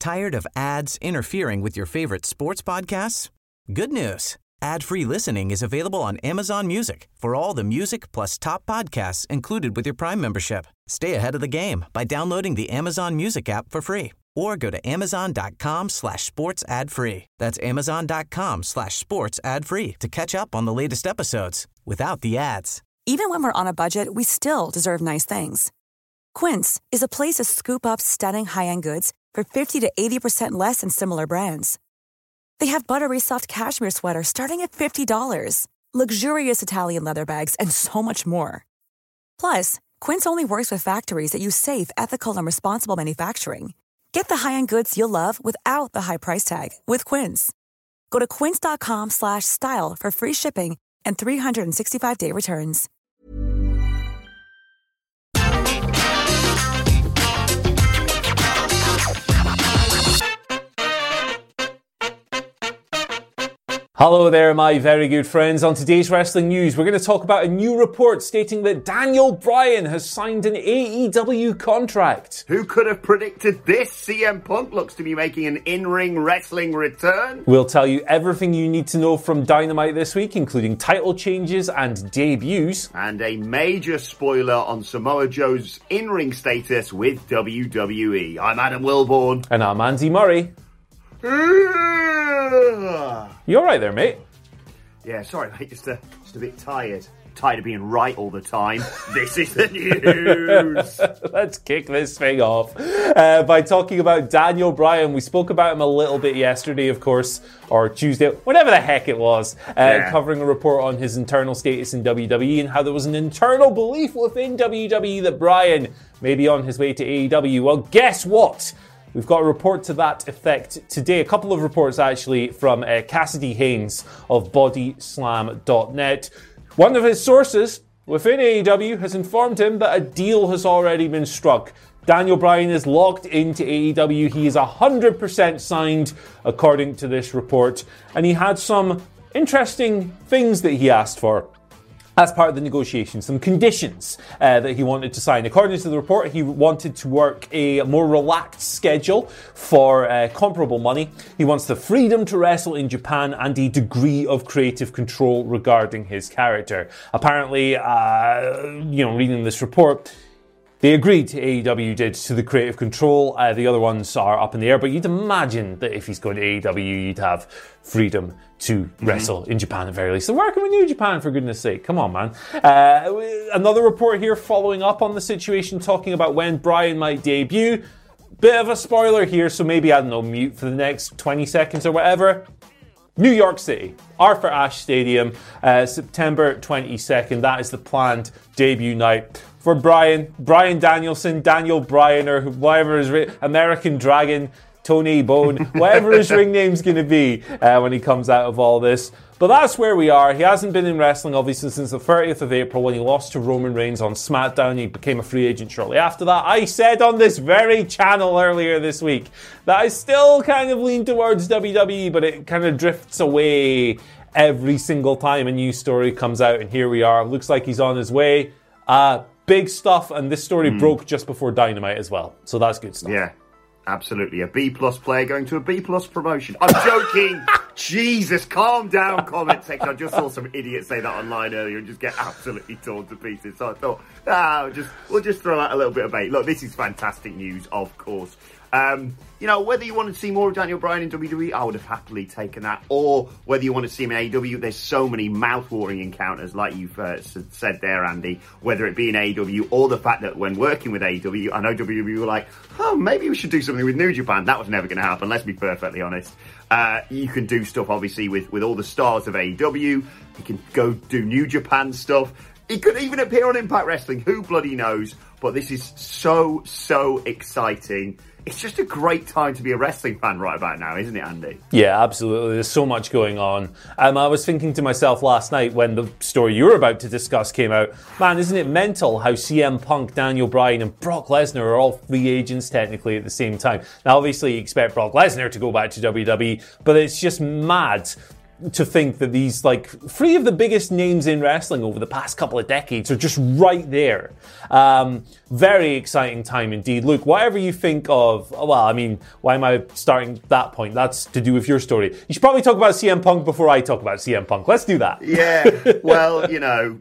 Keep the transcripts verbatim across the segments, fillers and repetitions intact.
Tired of ads interfering with your favorite sports podcasts? Good news. Ad-free listening is available on Amazon Music for all the music plus top podcasts included with your Prime membership. Stay ahead of the game by downloading the Amazon Music app for free or go to amazon.com slash sports ad free. That's amazon.com slash sports ad free to catch up on the latest episodes without the ads. Even when we're on a budget, we still deserve nice things. Quince is a place to scoop up stunning high-end goods for fifty to eighty percent less than similar brands. They have buttery soft cashmere sweaters starting at fifty dollars, luxurious Italian leather bags, and so much more. Plus, Quince only works with factories that use safe, ethical, and responsible manufacturing. Get the high-end goods you'll love without the high price tag with Quince. Go to quince.com slash style for free shipping and three sixty-five day returns. Hello there, my very good friends. On today's wrestling news, we're going to talk about a new report stating that Daniel Bryan has signed an A E W contract. Who could have predicted this? C M Punk looks to be making an in-ring wrestling return. We'll tell you everything you need to know from Dynamite this week, including title changes and debuts. And a major spoiler on Samoa Joe's in-ring status with W W E. I'm Adam Wilborn. And I'm Andy Murray. You alright there, mate? Yeah, sorry, mate. Just a, just a bit tired. Tired of being right all the time. This is the news. Let's kick this thing off uh, by talking about Daniel Bryan. We spoke about him a little bit yesterday, of course, or Tuesday, whatever the heck it was, uh, yeah. covering a report on his internal status in W W E and how there was an internal belief within W W E that Bryan may be on his way to A E W. Well, guess what? We've got a report to that effect today. A couple of reports, actually, from uh, Cassidy Haynes of body slam dot net. One of his sources within A E W has informed him that a deal has already been struck. Daniel Bryan is locked into A E W. He is one hundred percent signed, according to this report. And he had some interesting things that he asked for as part of the negotiations, some conditions uh, that he wanted to sign. According to the report, he wanted to work a more relaxed schedule for uh, comparable money. He wants the freedom to wrestle in Japan and a degree of creative control regarding his character. Apparently, uh, you know, reading this report, they agreed, A E W did, to the creative control. Uh, the other ones are up in the air, but you'd imagine that if he's going to A E W, you'd have freedom to mm-hmm. wrestle in Japan at the very least. So working with New Japan, for goodness sake. Come on, man. Uh, another report here following up on the situation, talking about when Bryan might debut. Bit of a spoiler here, so maybe, I don't know, mute for the next twenty seconds or whatever. New York City, Arthur Ashe Stadium, uh, September twenty-second. That is the planned debut night for Bryan, Bryan Danielson, Daniel Bryan, or whatever his ri- American Dragon, Tony Bone, whatever his ring name's going to be uh, when he comes out of all this. But that's where we are. He hasn't been in wrestling, obviously, since the thirtieth of April when he lost to Roman Reigns on SmackDown. He became a free agent shortly after that. I said on this very channel earlier this week that I still kind of lean towards W W E, but it kind of drifts away every single time a new story comes out. And here we are. Looks like he's on his way. Uh, big stuff. And this story mm. broke just before Dynamite as well. So that's good stuff. Yeah. Absolutely. A B-plus player going to a B-plus promotion. I'm joking. Jesus, calm down, comment section. I just saw some idiot say that online earlier and just get absolutely torn to pieces. So I thought, ah, we'll just, we'll just throw out a little bit of bait. Look, this is fantastic news, of course. Um, you know, whether you want to see more of Daniel Bryan in W W E, I would have happily taken that. Or whether you want to see him in A E W, there's so many mouth-watering encounters, like you've uh, said there, Andy. Whether it be in A E W or the fact that when working with A E W, I know W W E were like, oh, maybe we should do something with New Japan. That was never going to happen, let's be perfectly honest. Uh, you can do stuff, obviously, with, with all the stars of A E W. You can go do New Japan stuff. He could even appear on Impact Wrestling. Who bloody knows? But this is so, so exciting. It's just a great time to be a wrestling fan right about now, isn't it, Andy? Yeah, absolutely. There's so much going on. Um, I was thinking to myself last night when the story you were about to discuss came out, man, isn't it mental how C M Punk, Daniel Bryan and Brock Lesnar are all free agents technically at the same time? Now, obviously, you expect Brock Lesnar to go back to W W E, but it's just mad to think that these, like, three of the biggest names in wrestling over the past couple of decades are just right there. Um, very exciting time indeed. Luke, whatever you think of, well, I mean, why am I starting that point? That's to do with your story. You should probably talk about C M Punk before I talk about C M Punk. Let's do that. Yeah, well, you know,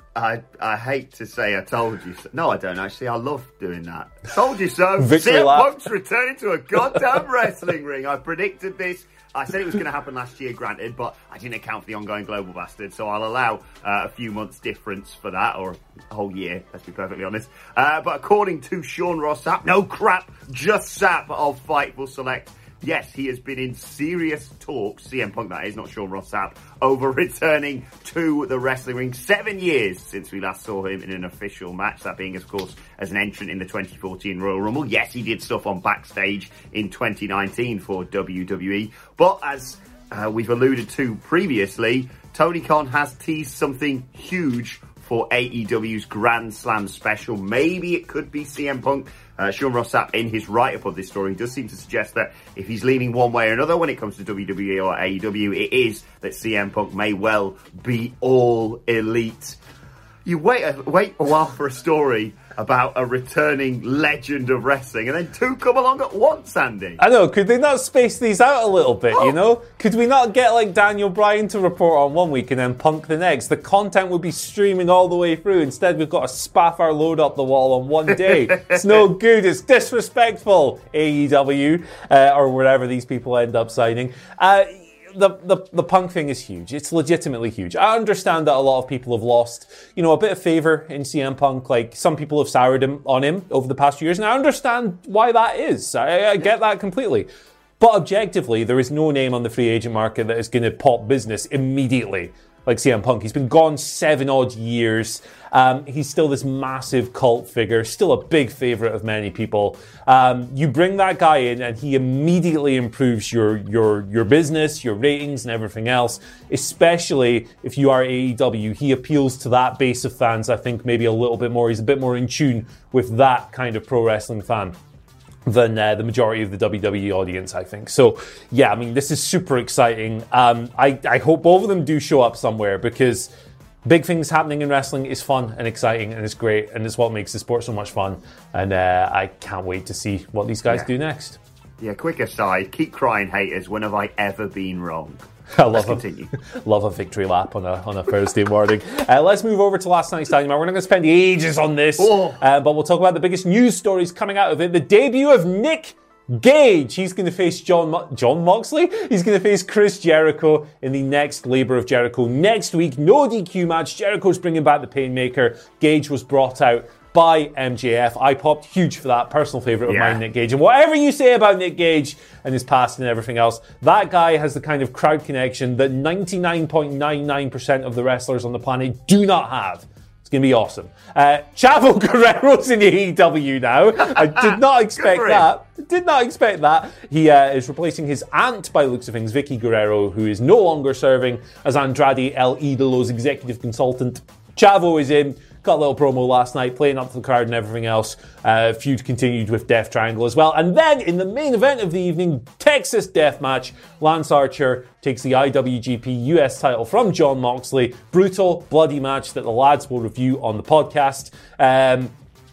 I I hate to say I told you so. No, I don't actually. I love doing that. Told you so. Victory C M lap. Punk's returning to a goddamn wrestling ring. I predicted this. I said it was going to happen last year, granted, but I didn't account for the ongoing global bastard, so I'll allow uh, a few months difference for that, or a whole year, let's be perfectly honest. Uh, but according to Sean Ross Sapp, no crap, just Sapp of Fightful Select, yes, he has been in serious talks, C M Punk that is, not Sean Ross Sapp, over returning to the wrestling ring. Seven years since we last saw him in an official match, that being, of course, as an entrant in the twenty fourteen Royal Rumble. Yes, he did stuff on Backstage in twenty nineteen for W W E, but as uh, we've alluded to previously, Tony Khan has teased something huge for A E W's Grand Slam special. Maybe it could be C M Punk. Uh, Sean Ross Sapp, in his write-up of this story, does seem to suggest that if he's leaning one way or another when it comes to W W E or A E W, it is that C M Punk may well be all elite. You wait a, wait a while for a story about a returning legend of wrestling, and then two come along at once, Andy. I know, could they not space these out a little bit, oh. you know? Could we not get, like, Daniel Bryan to report on one week and then Punk the next? The content would be streaming all the way through. Instead, we've got to spaff our load up the wall on one day. It's no good. It's disrespectful, A E W, uh, or wherever these people end up signing. Uh, The, the the Punk thing is huge. It's legitimately huge. I understand that a lot of people have lost, you know, a bit of favour in C M Punk. Like, some people have soured him, on him over the past few years, and I understand why that is. I, I get that completely. But objectively, there is no name on the free agent market that is going to pop business immediately like C M Punk. He's been gone seven odd years. Um, he's still this massive cult figure, still a big favourite of many people. Um, you bring that guy in and he immediately improves your, your, your business, your ratings and everything else, especially if you are A E W. He appeals to that base of fans, I think, maybe a little bit more. He's a bit more in tune with that kind of pro wrestling fan than uh, the majority of the W W E audience, I think. So, yeah, I mean, this is super exciting. Um, I, I hope both of them do show up somewhere, because big things happening in wrestling is fun and exciting and it's great, and it's what makes the sport so much fun. And uh, I can't wait to see what these guys yeah. do next. Yeah, quick aside, keep crying, haters. When have I ever been wrong? I love a, love a victory lap on a on a Thursday morning. Uh, let's move over to last night's Dynamite. We're not going to spend ages on this, oh. uh, but we'll talk about the biggest news stories coming out of it. The debut of Nick Gage. He's going to face John Mo- John Moxley. He's going to face Chris Jericho in the next Labour of Jericho next week. No D Q match. Jericho's bringing back the Painmaker. Gage was brought out by M J F. I popped huge for that. Personal favourite of yeah. mine, Nick Gage. And whatever you say about Nick Gage and his past and everything else, that guy has the kind of crowd connection that ninety-nine point nine nine percent of the wrestlers on the planet do not have. It's going to be awesome. Uh, Chavo Guerrero's in A E W now. I did not expect that. Did not expect that. He uh, is replacing his aunt, by the looks of things, Vicky Guerrero, who is no longer serving as Andrade El Idolo's executive consultant. Chavo is in. Got a little promo last night, playing up to the crowd and everything else. Uh, feud continued with Death Triangle as well. And then, in the main event of the evening, Texas Death Match, Lance Archer takes the I W G P U S title from John Moxley. Brutal, bloody match that the lads will review on the podcast. Um,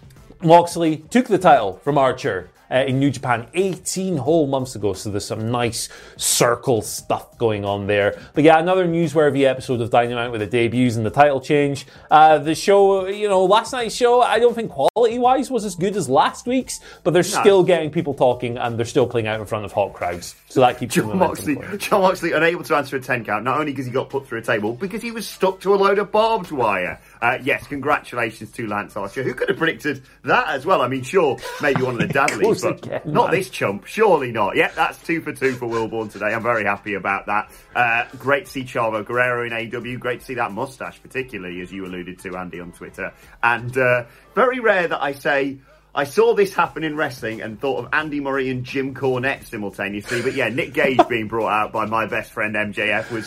Moxley took the title from Archer Uh, in New Japan eighteen whole months ago, so there's some nice circle stuff going on there. But yeah, another newsworthy episode of Dynamite with the debuts and the title change. Uh, the show, you know, last night's show, I don't think quality-wise was as good as last week's, but they're no. still getting people talking and they're still playing out in front of hot crowds. So that keeps John Moxley, John Moxley unable to answer a ten count, not only because he got put through a table, because he was stuck to a load of barbed wire. Uh, yes, congratulations to Lance Archer. Who could have predicted that as well? I mean, sure, maybe one of the Dadleys, but again, not man. This chump. Surely not. Yeah, that's two for two for Wilborn today. I'm very happy about that. Uh, great to see Chavo Guerrero in A E W. Great to see that mustache, particularly, as you alluded to, Andy, on Twitter. And uh, very rare that I say, I saw this happen in wrestling and thought of Andy Murray and Jim Cornette simultaneously. But yeah, Nick Gage being brought out by my best friend M J F was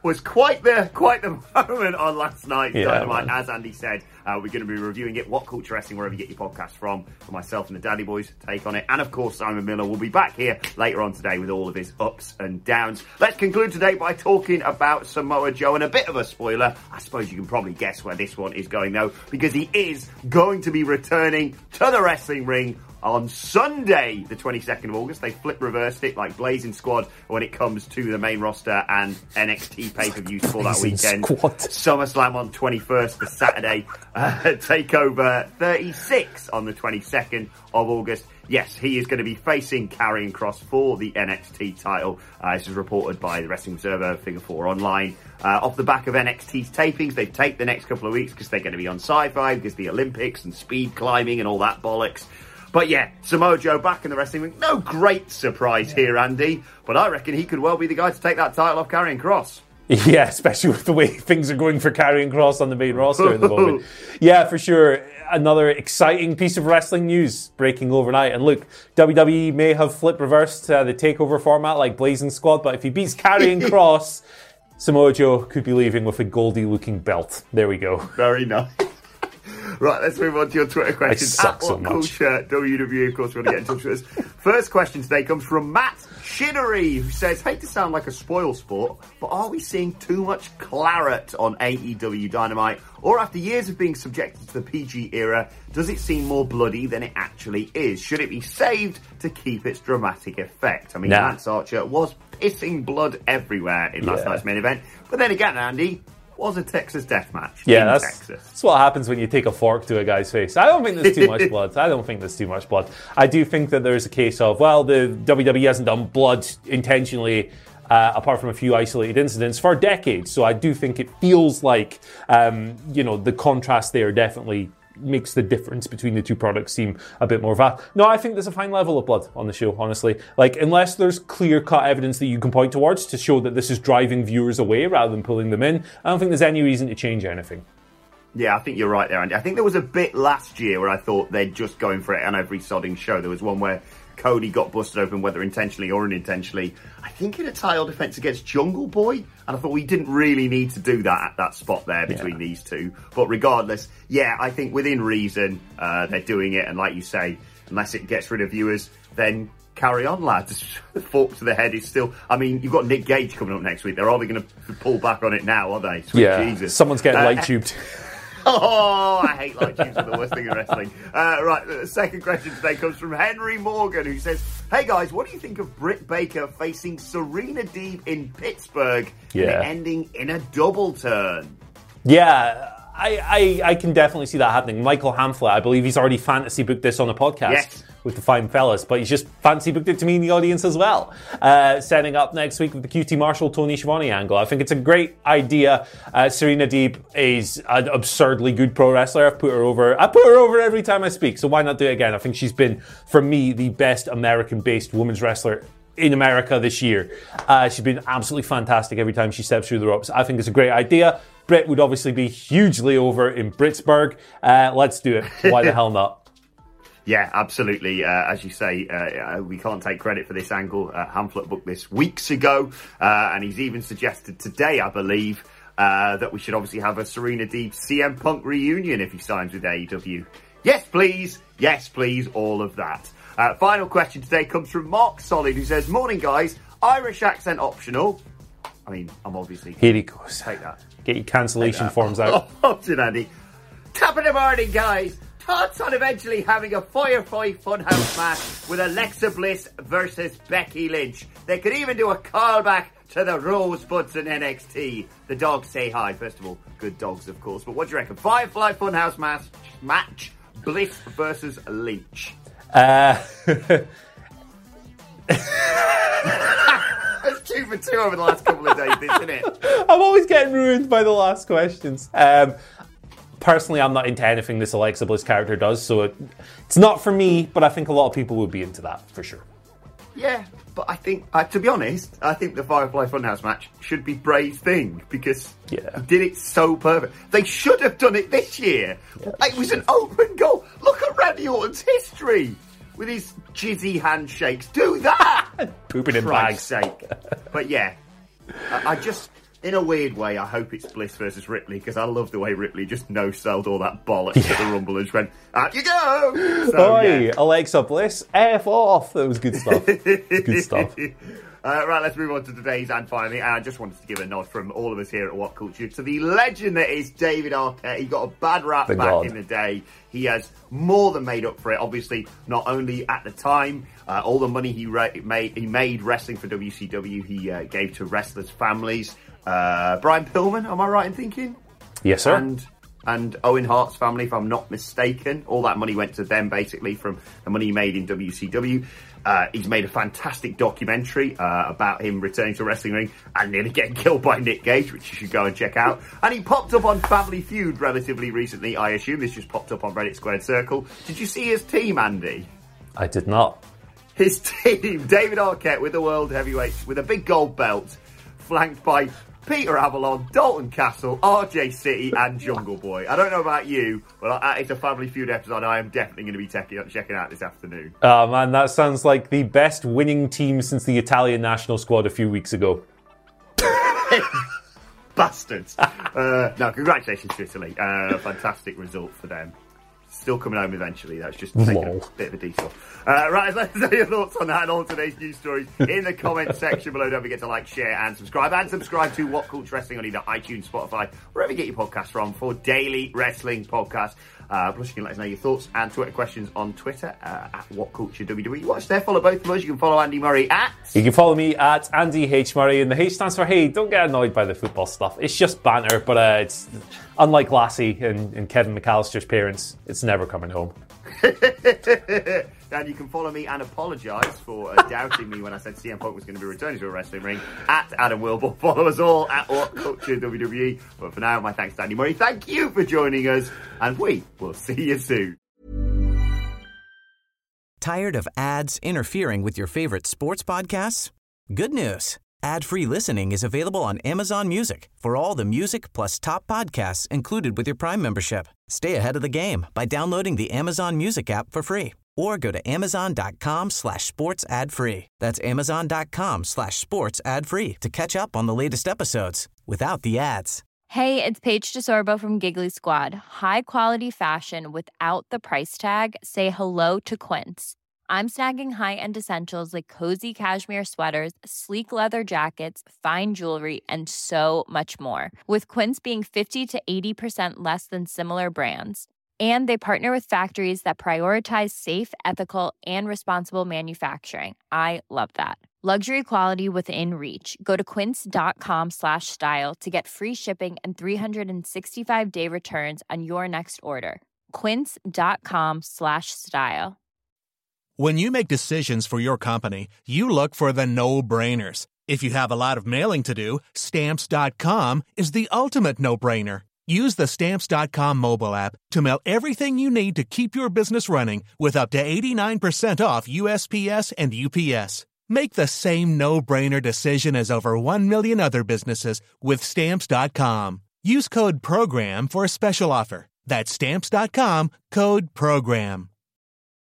was quite the quite the moment on last night's yeah, Dynamite. Man. As Andy said, uh, we're going to be reviewing it. What Culture Wrestling, wherever you get your podcast from, for myself and the Daddy Boys take on it. And of course, Simon Miller will be back here later on today with all of his ups and downs. Let's conclude today by talking about Samoa Joe, and a bit of a spoiler. I suppose you can probably guess where this one is going though, because he is going to be returning to the wrestling ring on Sunday, the twenty-second of August. They flip reversed it like Blazing Squad when it comes to the main roster and N X T pay-per-views for that weekend. Squad. SummerSlam on twenty-first, the Saturday. Uh, TakeOver thirty-six on the twenty-second of August. Yes, he is going to be facing Karrion Kross for the N X T title. Uh, this is reported by the Wrestling Observer, Figure four Online. Uh, off the back of N X T's tapings, they've taped the next couple of weeks because they're going to be on Sci-Fi, because the Olympics and speed climbing and all that bollocks. But yeah, Samoa Joe back in the wrestling ring. No great surprise yeah. here, Andy. But I reckon he could well be the guy to take that title off Karrion Kross. Yeah, especially with the way things are going for Karrion Kross on the main roster at the moment. Yeah, for sure. Another exciting piece of wrestling news breaking overnight. And look, W W E may have flip reversed uh, the takeover format like Blazing Squad, but if he beats Karrion Kross, Samoa Joe could be leaving with a Goldie-looking belt. There we go. Very nice. Right, let's move on to your Twitter questions. I suck At so What much. Culture W W E, of course, we want to get in touch with us. First question today comes from Matt Shinnery, who says, hate to sound like a spoil sport, but are we seeing too much claret on A E W Dynamite? Or after years of being subjected to the P G era, does it seem more bloody than it actually is? Should it be saved to keep its dramatic effect? I mean, nah. Lance Archer was pissing blood everywhere in last yeah. night's main event. But then again, Andy, was a Texas death match yeah, in that's, Texas. That's what happens when you take a fork to a guy's face. I don't think there's too much blood. I don't think there's too much blood. I do think that there's a case of, well, the W W E hasn't done blood intentionally, uh, apart from a few isolated incidents, for decades. So I do think it feels like, um, you know, the contrast there definitely makes the difference between the two products seem a bit more vast. No, I think there's a fine level of blood on the show, honestly. Like, unless there's clear-cut evidence that you can point towards to show that this is driving viewers away rather than pulling them in, I don't think there's any reason to change anything. Yeah, I think you're right there, Andy. I think there was a bit last year where I thought they'd just going for it on every sodding show. There was one where Cody got busted open, whether intentionally or unintentionally, I think in a title defence against Jungle Boy, and I thought we didn't really need to do that at that spot there between yeah. these two. But regardless, yeah, I think within reason, uh, they're doing it, and like you say, unless it gets rid of viewers, then carry on, lads. The fork to the head is still... I mean, you've got Nick Gage coming up next week. They're hardly going to pull back on it now, are they? Sweet yeah, Jesus. Someone's getting uh, light-tubed. Oh, I hate light tubes. Are the worst thing in wrestling. Uh, right, the second question today comes from Henry Morgan, who says, hey guys, what do you think of Britt Baker facing Serena Deeb in Pittsburgh yeah. and it ending in a double turn? Yeah, I, I, I can definitely see that happening. Michael Hamflett, I believe he's already fantasy booked this on a podcast. Yes. With the fine fellas, but he's just fancy booked it to me in the audience as well. Uh, setting up next week with the Q T Marshall, Tony Schiavone angle. I think it's a great idea. Uh, Serena Deeb is an absurdly good pro wrestler. I've put her over. I put her over every time I speak, so why not do it again? I think she's been, for me, the best American-based women's wrestler in America this year. Uh, she's been absolutely fantastic every time she steps through the ropes. I think it's a great idea. Britt would obviously be hugely over in Pittsburgh. Uh, let's do it. Why the hell not? Yeah, absolutely. Uh, as you say, uh, we can't take credit for this angle. Uh, Hamflett booked this weeks ago, uh, and he's even suggested today, I believe, uh, that we should obviously have a Serena Deeb C M Punk reunion if he signs with A E W. Yes, please. Yes, please. All of that. Uh, final question today comes from Mark Solid, who says, morning, guys. Irish accent optional. I mean, I'm obviously... Here he goes. Take that. Get your cancellation forms out. Oh, option, Andy. Top of the morning, guys. Thoughts on eventually having a Firefly Funhouse match with Alexa Bliss versus Becky Lynch. They could even do a callback to the Rosebuds in N X T. The dogs say hi. First of all, good dogs, of course. But what do you reckon? Firefly Funhouse match, match Bliss versus Lynch. Uh... That's two for two over the last couple of days, isn't it? I'm always getting ruined by the last questions. Um... Personally, I'm not into anything this Alexa Bliss character does, so it, it's not for me, but I think a lot of people would be into that, for sure. Yeah, but I think, uh, to be honest, I think the Firefly Funhouse match should be Bray's thing, because yeah. he did it so perfect. They should have done it this year. Yeah. It was an open goal. Look at Randy Orton's history with his jizzy handshakes. Do that! Pooping in bags. bags. sake. But yeah, I, I just... in a weird way, I hope it's Bliss versus Ripley, because I love the way Ripley just no-sold all that bollocks yeah. at the Rumble and just went, out you go! So, Oi, yeah. Alexa Bliss, F off! That was good stuff. Good stuff. Uh, right, let's move on to today's and finally, and I just wanted to give a nod from all of us here at What Culture to the legend that is David Arquette. He got a bad rap Thank back God. in the day. He has more than made up for it. Obviously, not only at the time, uh, all the money he re- made he made wrestling for W C W, he uh, gave to wrestlers' families. Uh, Brian Pillman, am I right in thinking? Yes, sir. And and Owen Hart's family, if I'm not mistaken. All that money went to them, basically, from the money he made in W C W. Uh, he's made a fantastic documentary uh, about him returning to a wrestling ring and nearly getting killed by Nick Gage, which you should go and check out. And he popped up on Family Feud relatively recently, I assume. This just popped up on Reddit Squared Circle. Did you see his team, Andy? I did not. His team, David Arquette with the World Heavyweights, with a big gold belt, flanked by Peter Avalon, Dalton Castle, R J City, and Jungle Boy. I don't know about you, but it's a Family Feud episode I am definitely going to be checking out, checking out this afternoon. Oh man, that sounds like the best winning team since the Italian national squad a few weeks ago. Bastards. uh, no, congratulations to Italy. Uh, fantastic result for them. Still coming home eventually. That's just taking a bit of a detour. Uh, right, let us know your thoughts on that and all today's news stories in the comments section below. Don't forget to like, share, and subscribe. And subscribe to What Culture Wrestling on either iTunes, Spotify, wherever you get your podcasts from, for daily wrestling podcasts. Uh, plus, you can let us know your thoughts and Twitter questions on Twitter uh, at What Culture W W E. Watch there. Follow both of us. You can follow Andy Murray at... You can follow me at Andy H. Murray, and the H stands for hey. Don't get annoyed by the football stuff. It's just banter, but uh, it's unlike Lassie and, and Kevin McAllister's parents. It's never coming home. And you can follow me and apologise for uh, doubting me when I said C M Punk was going to be returning to a wrestling ring at Adam Wilbur. Follow us all at What Culture W W E. But for now, my thanks to Andy Murray. Thank you for joining us, and we will see you soon. Tired of ads interfering with your favourite sports podcasts? Good news. Ad-free listening is available on Amazon Music for all the music plus top podcasts included with your Prime membership. Stay ahead of the game by downloading the Amazon Music app for free or go to amazon.com slash sports ad free. That's amazon.com slash sports ad free to catch up on the latest episodes without the ads. Hey, it's Paige DeSorbo from Giggly Squad. High quality fashion without the price tag. Say hello to Quince. I'm snagging high-end essentials like cozy cashmere sweaters, sleek leather jackets, fine jewelry, and so much more. With Quince being fifty to eighty percent less than similar brands. And they partner with factories that prioritize safe, ethical, and responsible manufacturing. I love that. Luxury quality within reach. Go to quince.com slash style to get free shipping and three sixty-five day returns on your next order. Quince.com slash style. When you make decisions for your company, you look for the no-brainers. If you have a lot of mailing to do, Stamps dot com is the ultimate no-brainer. Use the Stamps dot com mobile app to mail everything you need to keep your business running with up to eighty-nine percent off U S P S and U P S. Make the same no-brainer decision as over one million other businesses with Stamps dot com. Use code PROGRAM for a special offer. That's Stamps dot com, code PROGRAM.